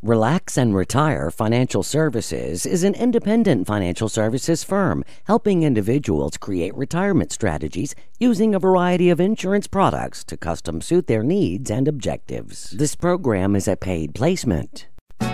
Relax and Retire Financial Services is an independent financial services firm helping individuals create retirement strategies using a variety of insurance products to custom suit their needs and objectives. This program is a paid placement.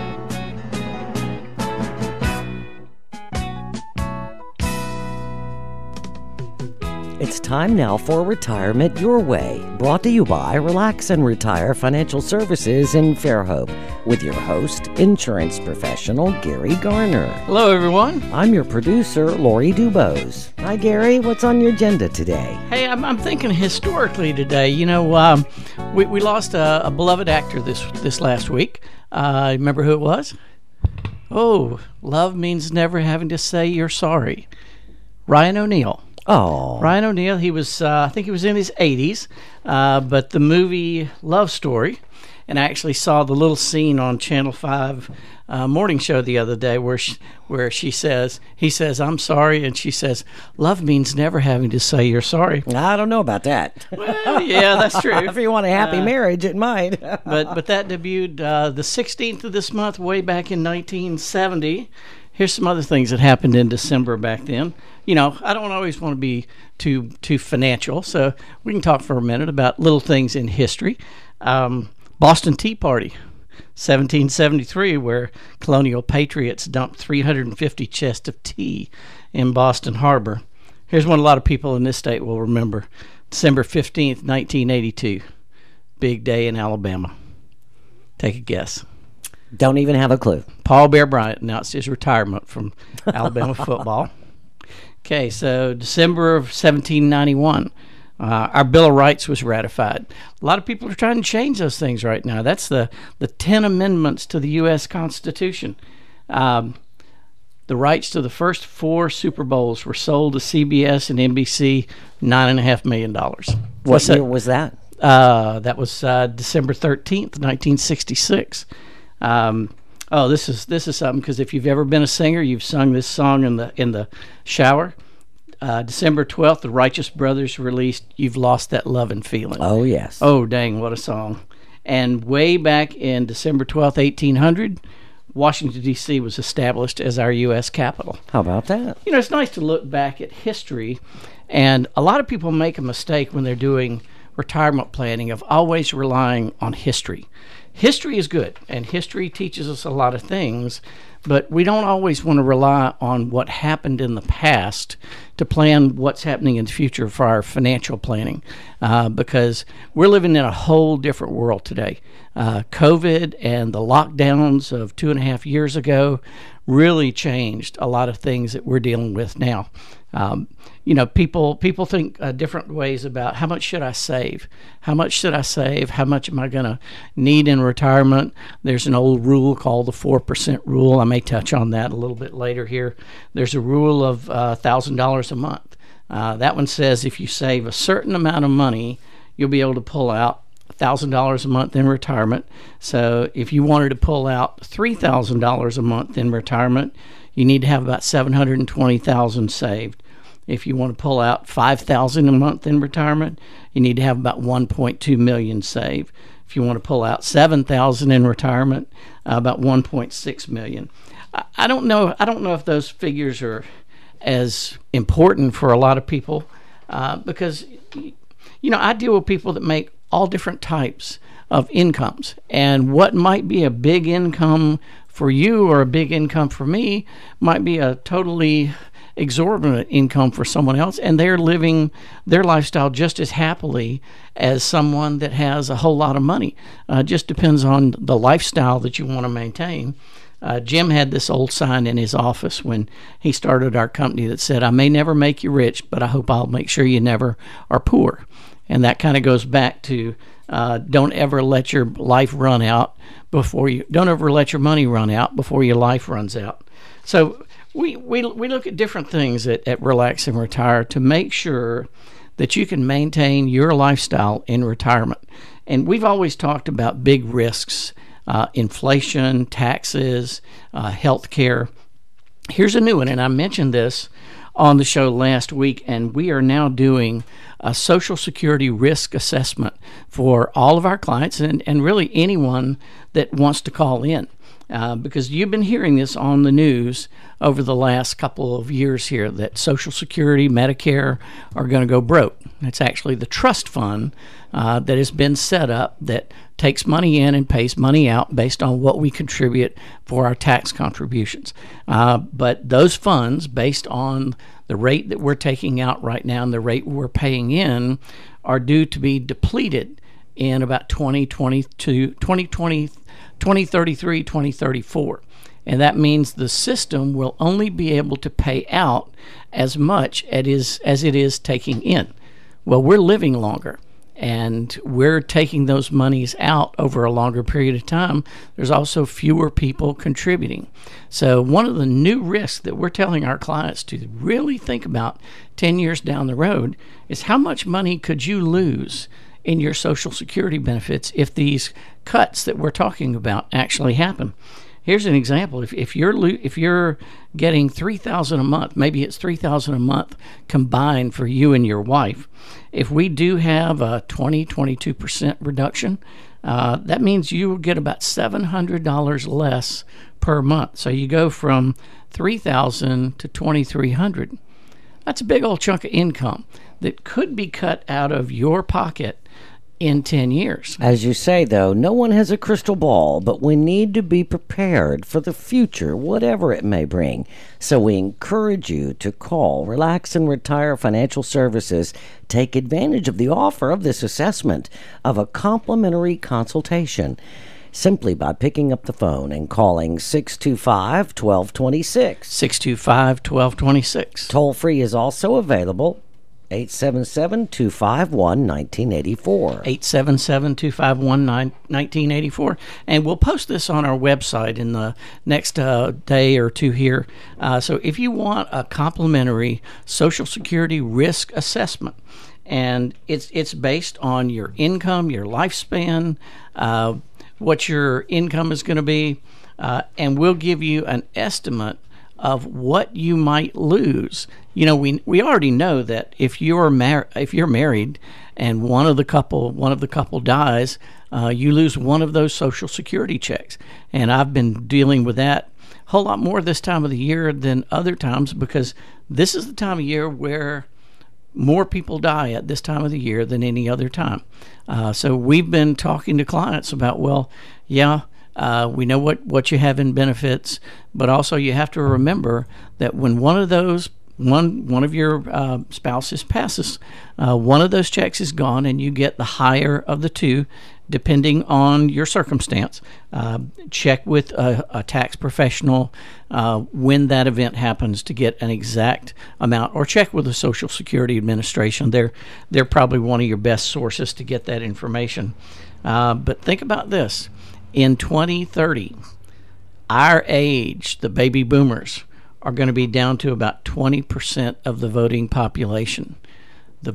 It's time now for Retirement Your Way, brought to you by Relax and Retire Financial Services in Fairhope, with your host, insurance professional Gary Garner. Hello, everyone. I'm your producer, Lori Dubose. Hi, Gary. What's on your agenda today? Hey, I'm thinking historically today. You know, we lost a beloved actor this last week. Remember who it was? Oh, love means never having to say you're sorry. Ryan O'Neal. Oh, Ryan O'Neal, he was, I think he was in his 80s, but the movie Love Story, and I actually saw the little scene on Channel 5 morning show the other day where he says, I'm sorry, and she says, love means never having to say you're sorry. I don't know about that. Well, yeah, that's true. If you want a happy marriage, it might. but that debuted the 16th of this month, way back in 1970. Here's some other things that happened in December back then. You know, I don't always want to be too financial, so we can talk for a minute about little things in history. Boston Tea Party, 1773, where colonial patriots dumped 350 chests of tea in Boston Harbor. Here's one a lot of people in this state will remember. December 15th, 1982. Big day in Alabama. Take a guess. Don't even have a clue. Paul Bear Bryant announced his retirement from Alabama football. Okay, so December of 1791, our Bill of Rights was ratified. A lot of people are trying to change those things right now. That's the 10 amendments to the U.S. Constitution. The rights to the first 4 Super Bowls were sold to CBS and NBC, $9.5 million. What year was that? That was December 13th, 1966. This is something, because if you've ever been a singer, you've sung this song in the shower. December 12th, the Righteous Brothers released "You've Lost That Lovin' Feeling." Oh yes. Oh dang, what a song! And way back in December 12th, 1800, Washington D.C. was established as our U.S. capital. How about that? You know, it's nice to look back at history, and a lot of people make a mistake when they're doing retirement planning of always relying on history. History is good, and history teaches us a lot of things, but we don't always want to rely on what happened in the past to plan what's happening in the future for our financial planning, because we're living in a whole different world today. COVID and the lockdowns of 2.5 years ago really changed a lot of things that we're dealing with now. You know, people think different ways about how much should I save? How much should I save? How much am I going to need in retirement? There's an old rule called the 4% rule. I may touch on that a little bit later here. There's a rule of $1,000 a month. That one says if you save a certain amount of money, you'll be able to pull out $1,000 a month in retirement. So if you wanted to pull out $3,000 a month in retirement, you need to have about $720,000 saved. If you want to pull out $5,000 a month in retirement, you need to have about $1.2 million saved. If you want to pull out $7,000 in retirement, about $1.6 million. I don't know if those figures are as important for a lot of people, because you know, I deal with people that make all different types of incomes, and what might be a big income for you or a big income for me might be a totally exorbitant income for someone else, and they're living their lifestyle just as happily as someone that has a whole lot of money. Just depends on the lifestyle that you want to maintain. Jim had this old sign in his office when he started our company that said, "I may never make you rich, but I hope I'll make sure you never are poor." And that kind of goes back to don't ever let your life run out don't ever let your money run out before your life runs out. So we look at different things at Relax and Retire to make sure that you can maintain your lifestyle in retirement. And we've always talked about big risks, inflation, taxes, health care. Here's a new one, and I mentioned this on the show last week, and we are now doing a Social Security risk assessment for all of our clients and really anyone that wants to call in. because you've been hearing this on the news over the last couple of years here that Social Security, Medicare are going to go broke. It's actually the trust fund that has been set up that takes money in and pays money out based on what we contribute for our tax contributions. But those funds, based on the rate that we're taking out right now and the rate we're paying in, are due to be depleted in about 2033, 2034. And that means the system will only be able to pay out as much as it is taking in. Well, we're living longer, and we're taking those monies out over a longer period of time. There's also fewer people contributing. So one of the new risks that we're telling our clients to really think about 10 years down the road is how much money could you lose in your Social Security benefits if these cuts that we're talking about actually happen. Here's an example. If you're getting $3,000 a month, maybe it's $3,000 a month combined for you and your wife. If we do have a 22% reduction, that means you will get about $700 less per month. So you go from $3,000 to $2,300. That's a big old chunk of income that could be cut out of your pocket in 10 years. As you say, though, no one has a crystal ball, but we need to be prepared for the future, whatever it may bring. So we encourage you to call Relax and Retire Financial Services. Take advantage of the offer of this assessment of a complimentary consultation simply by picking up the phone and calling 625-1226. 625-1226. Toll free is also available. 877-251-1984. 877-251-1984. And we'll post this on our website in the next day or two here. So if you want a complimentary Social Security risk assessment, and it's based on your income, your lifespan, what your income is going to be, and we'll give you an estimate of what you might lose. You know, we already know that if you're married and one of the couple dies, you lose one of those Social Security checks. And I've been dealing with that a whole lot more this time of the year than other times, because this is the time of year where more people die at this time of the year than any other time. So we've been talking to clients about, well, yeah, we know what you have in benefits, but also you have to remember that when one of your spouses passes, one of those checks is gone, and you get the higher of the two, depending on your circumstance. Check with a tax professional when that event happens to get an exact amount, or check with the Social Security Administration. They're probably one of your best sources to get that information. But think about this. In 2030, our age, the baby boomers, are going to be down to about 20% of the voting population. The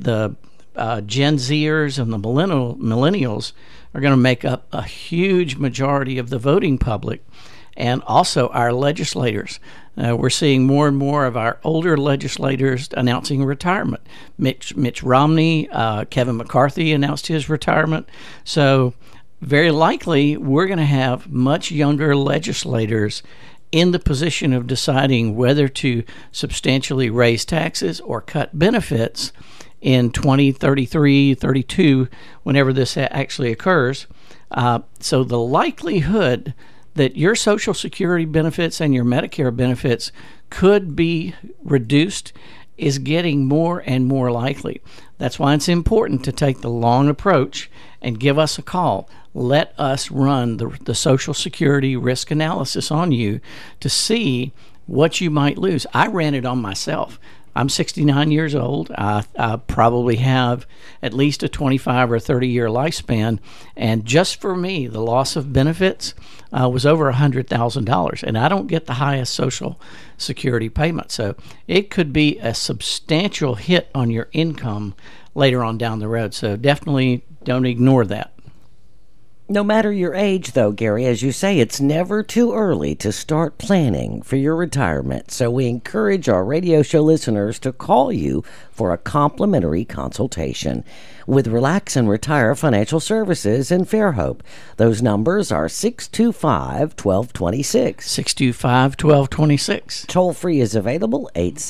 Gen Zers and the millennials are going to make up a huge majority of the voting public, and also our legislators. We're seeing more and more of our older legislators announcing retirement. Mitch Romney, Kevin McCarthy announced his retirement. So very likely we're going to have much younger legislators in the position of deciding whether to substantially raise taxes or cut benefits in 2033, 32, whenever this actually occurs. So the likelihood that your Social Security benefits and your Medicare benefits could be reduced is getting more and more likely. That's why it's important to take the long approach and give us a call. Let us run the Social Security risk analysis on you to see what you might lose. I ran it on myself. I'm 69 years old. I probably have at least a 25 or 30 year lifespan. And just for me, the loss of benefits was over $100,000. And I don't get the highest Social Security payment. So it could be a substantial hit on your income later on down the road. So definitely don't ignore that. No matter your age, though, Gary, as you say, it's never too early to start planning for your retirement. So we encourage our radio show listeners to call you for a complimentary consultation. with Relax and Retire Financial Services in Fairhope. Those numbers are 625-1226. 625-1226. Toll-free is available,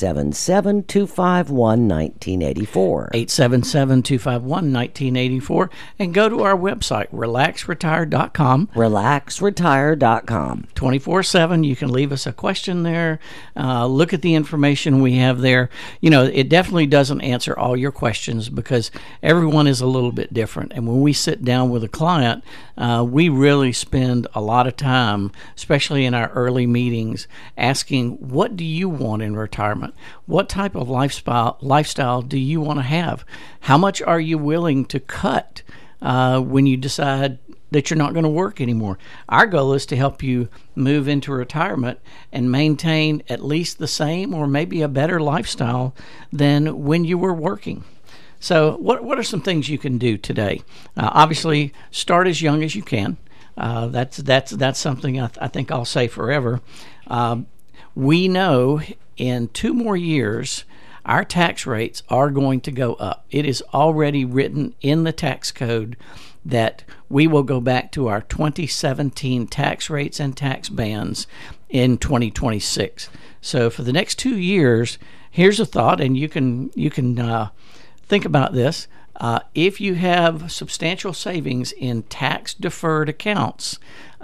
877-251-1984. 877-251-1984. And go to our website, relaxretire.com. Relaxretire.com. 24/7. You can leave us a question there. Look at the information we have there. You know, it definitely doesn't answer all your questions because everyone is a little bit different. And when we sit down with a client, we really spend a lot of time, especially in our early meetings, asking, what do you want in retirement? What type of lifestyle do you want to have? How much are you willing to cut when you decide that you're not going to work anymore? Our goal is to help you move into retirement and maintain at least the same or maybe a better lifestyle than when you were working. So what are some things you can do today? Obviously, start as young as you can. That's something I think I'll say forever. We know in 2 more years, our tax rates are going to go up. It is already written in the tax code that we will go back to our 2017 tax rates and tax bands in 2026. So for the next 2 years, here's a thought, and you can think about this. If you have substantial savings in tax-deferred accounts,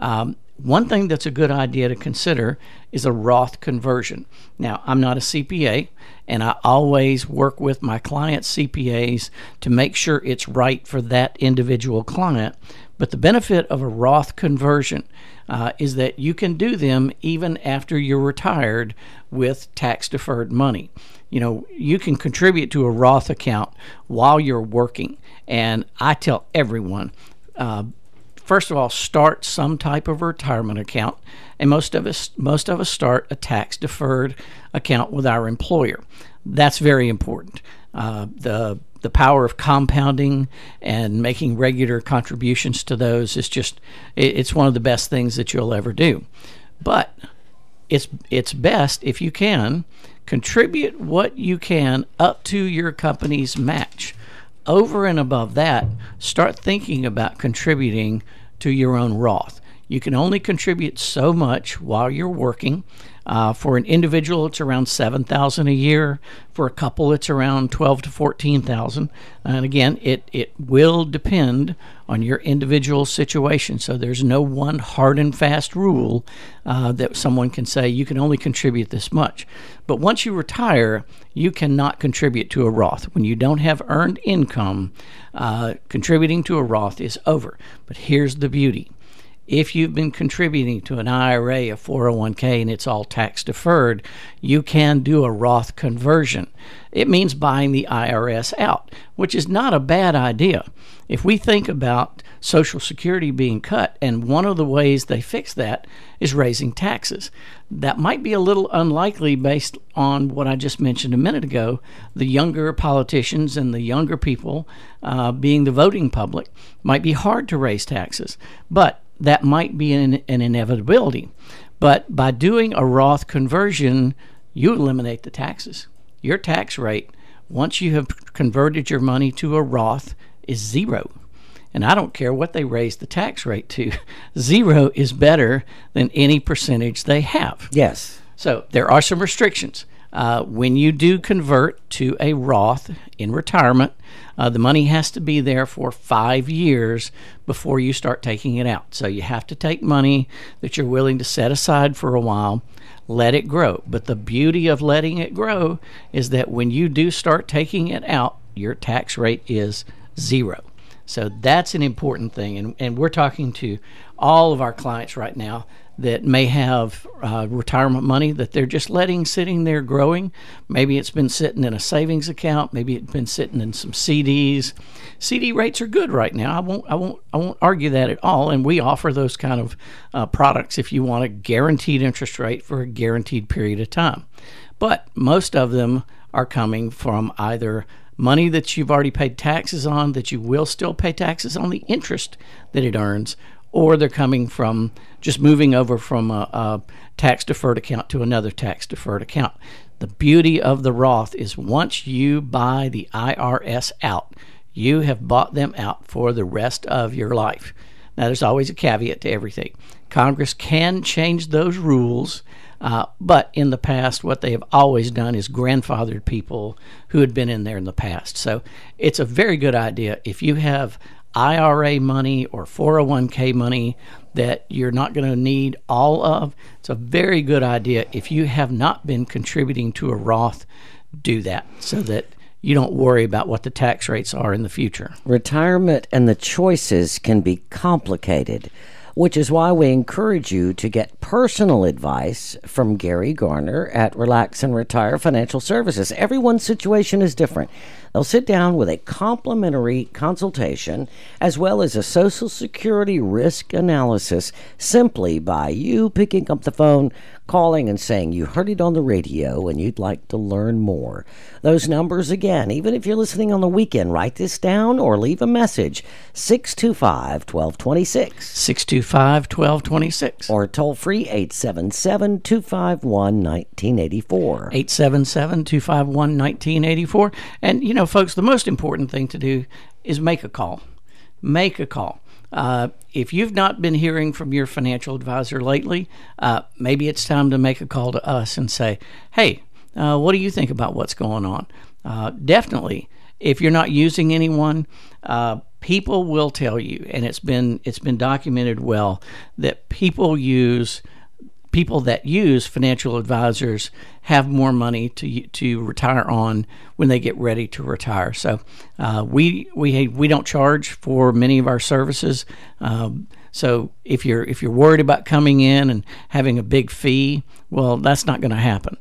one thing that's a good idea to consider is a Roth conversion. Now, I'm not a CPA, and I always work with my clients' CPAs to make sure it's right for that individual client. But the benefit of a Roth conversion is that you can do them even after you're retired with tax-deferred money. You know, you can contribute to a Roth account while you're working. And I tell everyone, first of all, start some type of retirement account, and most of us start a tax-deferred account with our employer. That's very important. The power of compounding and making regular contributions to those is just it's one of the best things that you'll ever do. But it's best if you can contribute what you can up to your company's match. Over and above that, start thinking about contributing to your own Roth. You can only contribute so much while you're working. For an individual, it's around $7,000 a year. For a couple, it's around $12,000 to $14,000. And again, it will depend on your individual situation. So there's no one hard and fast rule that someone can say you can only contribute this much. But once you retire, you cannot contribute to a Roth. When you don't have earned income, contributing to a Roth is over. But here's the beauty. If you've been contributing to an IRA, a 401k, and it's all tax deferred, you can do a Roth conversion. It means buying the IRS out, which is not a bad idea. If we think about Social Security being cut, and one of the ways they fix that is raising taxes. That might be a little unlikely based on what I just mentioned a minute ago. The younger politicians and the younger people, being the voting public, might be hard to raise taxes. But that might be an inevitability. But by doing a Roth conversion, you eliminate the taxes. Your tax rate, once you have converted your money to a Roth, is 0. And I don't care what they raise the tax rate to. 0 is better than any percentage they have. Yes. So there are some restrictions. When you do convert to a Roth in retirement, the money has to be there for 5 years before you start taking it out. So you have to take money that you're willing to set aside for a while, let it grow. But the beauty of letting it grow is that when you do start taking it out, your tax rate is 0. So that's an important thing. And we're talking to all of our clients right now that may have retirement money that they're just letting sitting there growing. Maybe it's been sitting in a savings account. Maybe it's been sitting in some CDs. CD rates are good right now. I won't argue that at all. And we offer those kind of products if you want a guaranteed interest rate for a guaranteed period of time. But most of them are coming from either money that you've already paid taxes on, that you will still pay taxes on the interest that it earns, or they're coming from just moving over from a tax-deferred account to another tax-deferred account. The beauty of the Roth is once you buy the IRS out, you have bought them out for the rest of your life. Now, there's always a caveat to everything. Congress can change those rules, but in the past, what they have always done is grandfathered people who had been in there in the past. So it's a very good idea. If you have IRA money or 401k money that you're not going to need all of, it's a very good idea. If you have not been contributing to a Roth, do that so that you don't worry about what the tax rates are in the future. Retirement and the choices can be complicated, which is why we encourage you to get personal advice from Gary Garner at Relax and Retire Financial Services. Everyone's situation is different. They'll sit down with a complimentary consultation as well as a Social Security risk analysis simply by you picking up the phone, calling and saying you heard it on the radio and you'd like to learn more. Those numbers again, even if you're listening on the weekend, write this down or leave a message. 625-1226. 625-1226. Or toll free 877-251-1984. 877-251-1984. And, you know, folks, the most important thing to do is make a call. Make a call. If you've not been hearing from your financial advisor lately, maybe it's time to make a call to us and say, hey, what do you think about what's going on? Definitely, if you're not using anyone, people will tell you, and it's been documented well, that people that use financial advisors have more money to retire on when they get ready to retire. So we don't charge for many of our services. So if you're worried about coming in and having a big fee, well, that's not going to happen.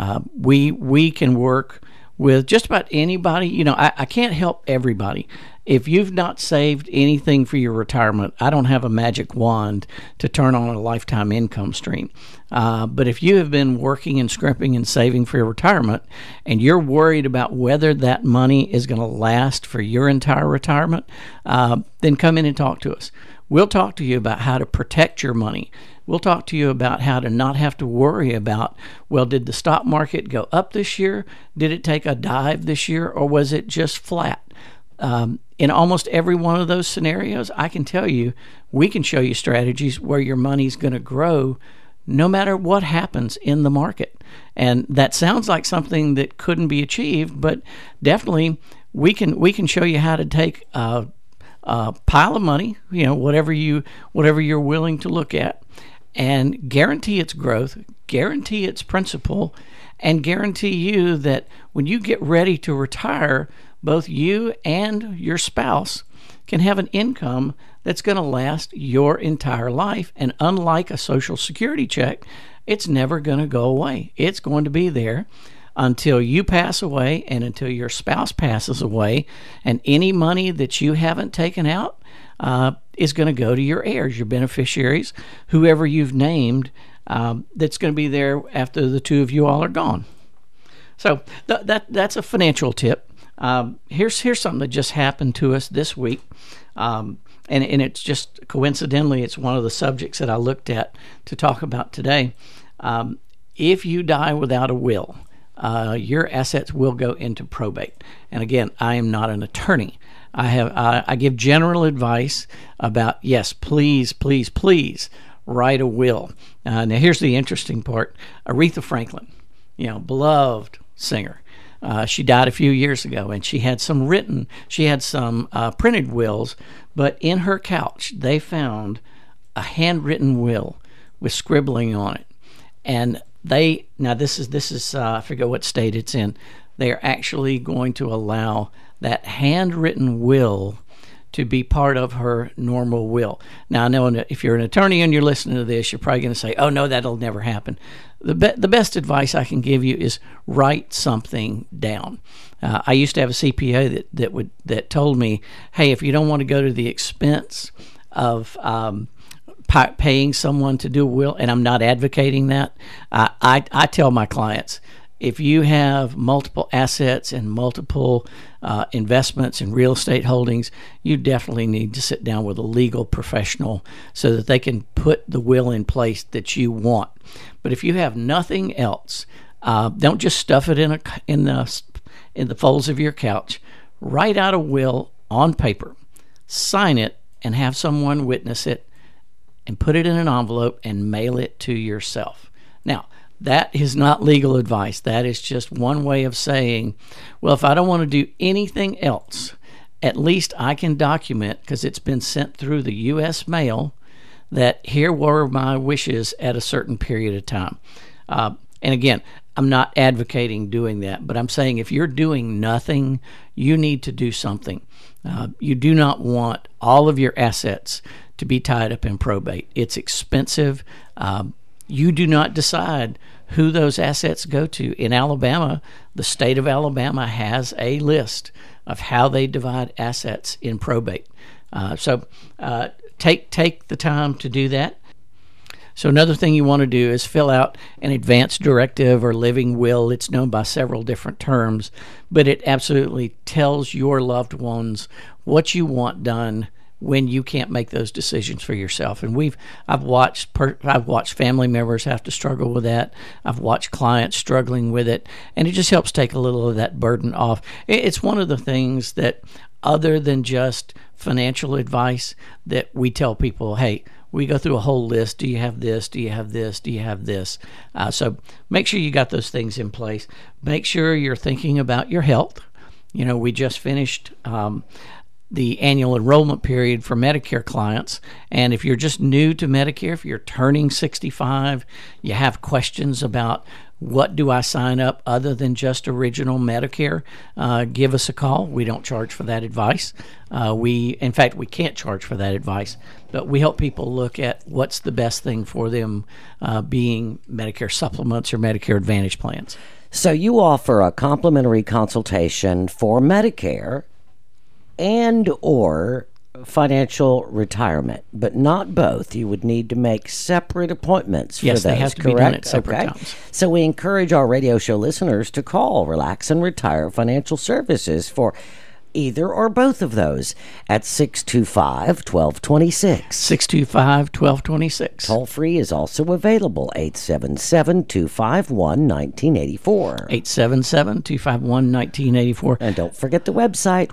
We can work with just about anybody. You know, I can't help everybody. If you've not saved anything for your retirement, I don't have a magic wand to turn on a lifetime income stream. But if you have been working and scrimping and saving for your retirement, and you're worried about whether that money is going to last for your entire retirement, then come in and talk to us. We'll talk to you about how to protect your money. We'll talk to you about how to not have to worry about, well, did the stock market go up this year? Did it take a dive this year? Or was it just flat? In almost every one of those scenarios, I can tell you, we can show you strategies where your money's going to grow no matter what happens in the market. And that sounds like something that couldn't be achieved, but definitely we can show you how to take a pile of money, you know, whatever you're willing to look at, and guarantee its growth, guarantee its principal, and guarantee you that when you get ready to retire, both you and your spouse can have an income that's going to last your entire life. And unlike a Social Security check, it's never going to go away. It's going to be there until you pass away and until your spouse passes away. And any money that you haven't taken out is going to go to your heirs, your beneficiaries, whoever you've named, that's going to be there after the two of you all are gone. So that's a financial tip. Here's something that just happened to us this week, and it's just coincidentally, it's one of the subjects that I looked at to talk about today. If you die without a will, your assets will go into probate. And again, I am not an attorney. I give general advice about, yes, please write a will. Now here's the interesting part. Aretha Franklin, you know, beloved singer. She died a few years ago, and she had some printed wills, but in her couch they found a handwritten will with scribbling on it. And this is I forget what state it's in. They are actually going to allow that handwritten will to be part of her normal will. Now, I know if you're an attorney and you're listening to this, you're probably going to say, oh, no, that'll never happen. The best advice I can give you is write something down. I used to have a CPA that told me, hey, if you don't want to go to the expense of paying someone to do a will, and I'm not advocating that, I tell my clients, if you have multiple assets and multiple investments in real estate holdings, you definitely need to sit down with a legal professional so that they can put the will in place that you want. But if you have nothing else, don't just stuff it in the folds of your couch. Write out a will on paper, sign it, and have someone witness it, and put it in an envelope and mail it to yourself. Now, that is not legal advice. That is just one way of saying, well, if I don't want to do anything else, at least I can document, because it's been sent through the U.S. mail, that here were my wishes at a certain period of time. And again, I'm not advocating doing that, but I'm saying if you're doing nothing, you need to do something. You do not want all of your assets to be tied up in probate. It's expensive. You do not decide who those assets go to. In Alabama, the state of Alabama has a list of how they divide assets in probate. So take the time to do that. So another thing you want to do is fill out an advance directive or living will. It's known by several different terms, but it absolutely tells your loved ones what you want done when you can't make those decisions for yourself. And I've watched family members have to struggle with that. I've watched clients struggling with it, and it just helps take a little of that burden off. It's one of the things that, other than just financial advice, that we tell people, hey, we go through a whole list. Do you have this? Do you have this? Do you have this? So make sure you got those things in place. Make sure you're thinking about your health. You know, we just finished the annual enrollment period for Medicare clients. And if you're just new to Medicare, if you're turning 65, you have questions about what do I sign up other than just original Medicare, give us a call. We don't charge for that advice. In fact, we can't charge for that advice, but we help people look at what's the best thing for them, being Medicare supplements or Medicare Advantage plans. So you offer a complimentary consultation for Medicare and or financial retirement, but not both. You would need to make separate appointments for those, they have to correct? Be done at separate times. So we encourage our radio show listeners to call Relax and Retire Financial Services for either or both of those at 625-1226. 625-1226. Toll free is also available, 877-251-1984. 877-251-1984. And don't forget the website,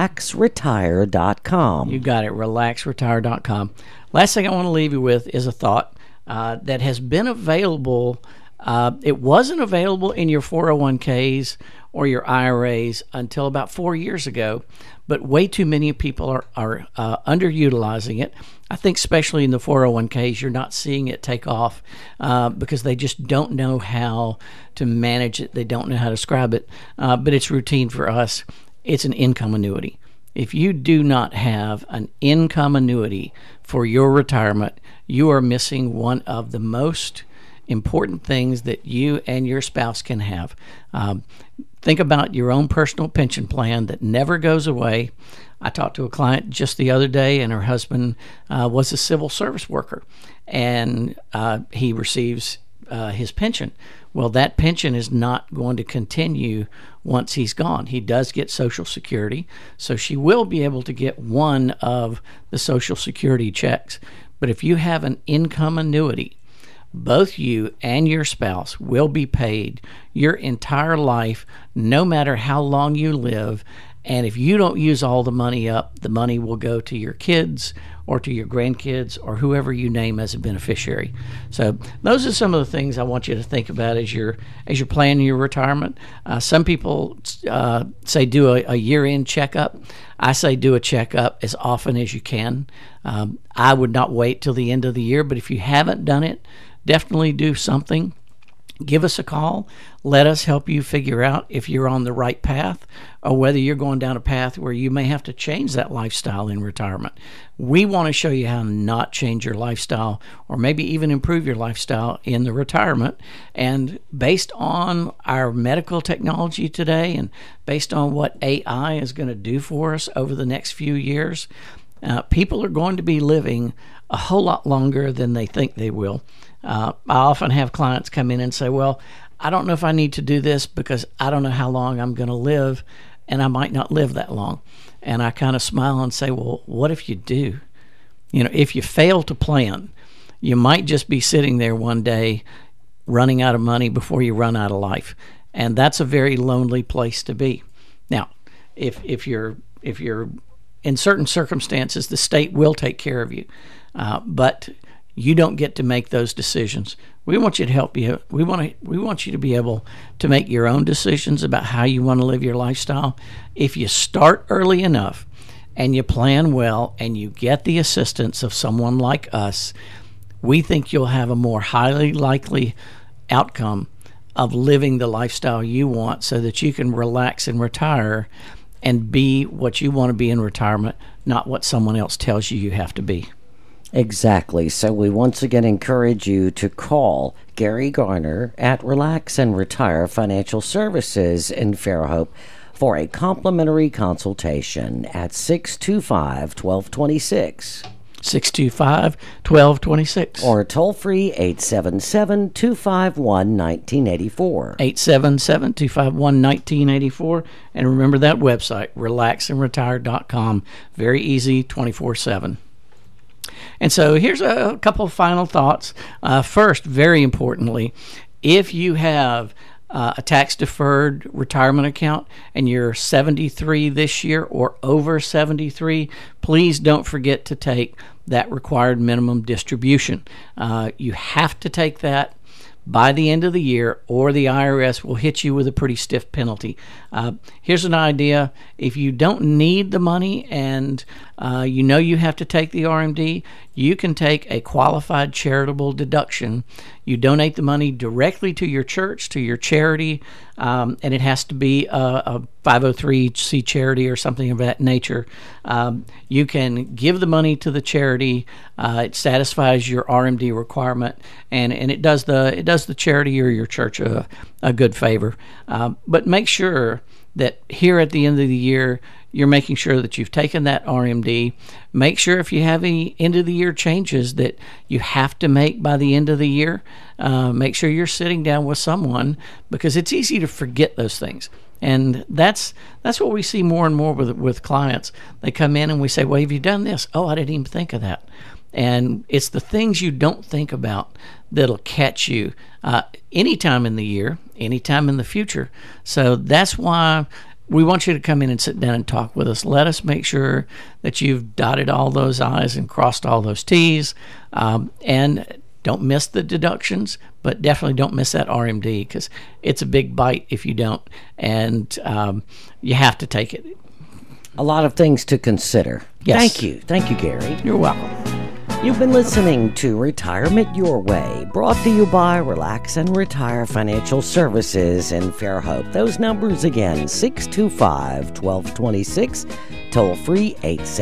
relaxretire.com. You got it, relaxretire.com. Last thing I want to leave you with is a thought that has been available. It wasn't available in your 401ks or your IRAs until about 4 years ago, but way too many people are underutilizing it. I think especially in the 401ks, you're not seeing it take off because they just don't know how to manage it. They don't know how to describe it, but it's routine for us. It's an income annuity. If you do not have an income annuity for your retirement, you are missing one of the most important things that you and your spouse can have. Think about your own personal pension plan that never goes away. I talked to a client just the other day, and her husband was a civil service worker, and he receives his pension. Well, that pension is not going to continue once he's gone. He does get Social Security, so she will be able to get one of the Social Security checks. But if you have an income annuity, both you and your spouse will be paid your entire life, no matter how long you live. And if you don't use all the money up, the money will go to your kids or to your grandkids or whoever you name as a beneficiary. So those are some of the things I want you to think about as you're planning your retirement. Some people say do a year-end checkup. I say do a checkup as often as you can. I would not wait till the end of the year, but if you haven't done it, definitely do something. Give us a call. Let us help you figure out if you're on the right path or whether you're going down a path where you may have to change that lifestyle in retirement. We want to show you how to not change your lifestyle or maybe even improve your lifestyle in the retirement. And based on our medical technology today and based on what AI is going to do for us over the next few years, people are going to be living a whole lot longer than they think they will. I often have clients come in and say, well, I don't know if I need to do this because I don't know how long I'm going to live, and I might not live that long. And I kind of smile and say, well, what if you do? You know, if you fail to plan, you might just be sitting there one day running out of money before you run out of life. And that's a very lonely place to be. Now, if you're in certain circumstances, the state will take care of you, but you don't get to make those decisions. We want you to help you. We want you to be able to make your own decisions about how you want to live your lifestyle. If you start early enough and you plan well and you get the assistance of someone like us, we think you'll have a more highly likely outcome of living the lifestyle you want, so that you can relax and retire and be what you want to be in retirement, not what someone else tells you have to be. Exactly. So we once again encourage you to call Gary Garner at Relax and Retire Financial Services in Fairhope for a complimentary consultation at 625-1226. 625-1226. Or toll free 877-251-1984. 877-251-1984. And remember that website, relaxandretire.com. Very easy, 24/7. And so here's a couple of final thoughts. First, very importantly, if you have a tax-deferred retirement account and you're 73 this year or over 73, please don't forget to take that required minimum distribution. You have to take that by the end of the year, or the IRS will hit you with a pretty stiff penalty. Here's an idea. If you don't need the money and you know you have to take the RMD, you can take a qualified charitable deduction. You donate the money directly to your church, to your charity, and it has to be a 503c charity or something of that nature. You can give the money to the charity. It satisfies your RMD requirement, and it does the charity or your church a good favor. But make sure that here at the end of the year, you're making sure that you've taken that RMD. Make sure if you have any end of the year changes that you have to make by the end of the year, make sure you're sitting down with someone, because it's easy to forget those things. And that's what we see more and more with clients. They come in and we say, well, have you done this? Oh, I didn't even think of that. And it's the things you don't think about that'll catch you anytime in the year, anytime in the future. So that's why we want you to come in and sit down and talk with us. Let us make sure that you've dotted all those I's and crossed all those T's. And don't miss the deductions, but definitely don't miss that RMD, because it's a big bite if you don't. And you have to take it. A lot of things to consider. Yes. Thank you, Gary. You're welcome. You've been listening to Retirement Your Way, brought to you by Relax and Retire Financial Services in Fairhope. Those numbers again, 625-1226, toll free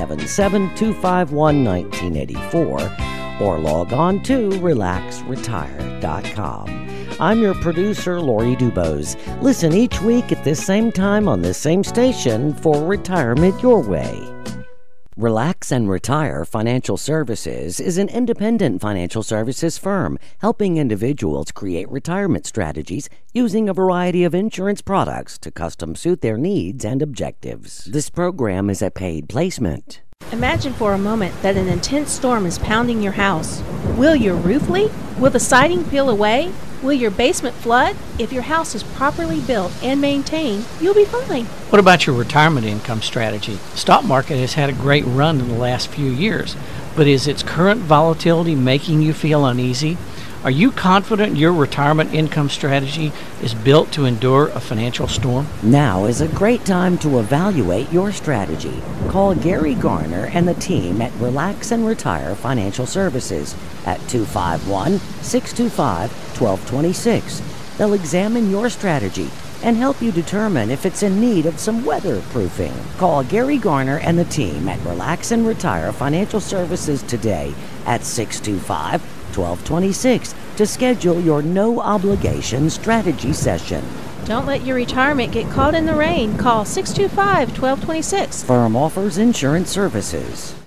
877-251-1984, or log on to relaxretire.com. I'm your producer, Lori Dubose. Listen each week at this same time on this same station for Retirement Your Way. Relax and Retire Financial Services is an independent financial services firm helping individuals create retirement strategies using a variety of insurance products to custom suit their needs and objectives. This program is a paid placement. Imagine for a moment that an intense storm is pounding your house. Will your roof leak? Will the siding peel away? Will your basement flood? If your house is properly built and maintained, you'll be fine. What about your retirement income strategy? The stock market has had a great run in the last few years, but is its current volatility making you feel uneasy? Are you confident your retirement income strategy is built to endure a financial storm? Now is a great time to evaluate your strategy. Call Gary Garner and the team at Relax and Retire Financial Services at 251-625-1226. They'll examine your strategy and help you determine if it's in need of some weatherproofing. Call Gary Garner and the team at Relax and Retire Financial Services today at 625-1226 to schedule your no-obligation strategy session. Don't let your retirement get caught in the rain. Call 625-1226. Firm offers insurance services.